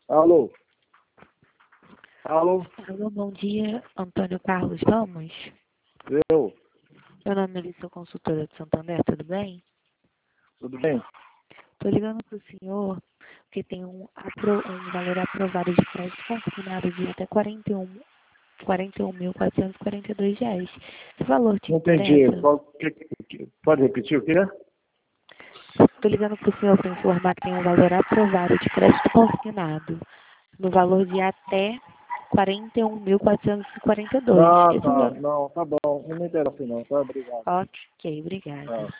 Alô? Alô? Alô, bom dia, Antônio Carlos Ramos. Eu? Meu nome é Alice, sou consultora de Santander, tudo bem? Tudo bem? Estou ligando para o senhor porque tem um valor aprovado de crédito consignado de até R$ 41.442. Esse valor te Não entendi. interessa? Pode repetir o quê? Estou ligando para o senhor para informar que tem um valor aprovado de crédito consignado no valor de até R$ 41.442. Ah, Esse tá. valor... Não, tá bom. Não me interessa não, tá? Obrigado. Ok, obrigada. Tá.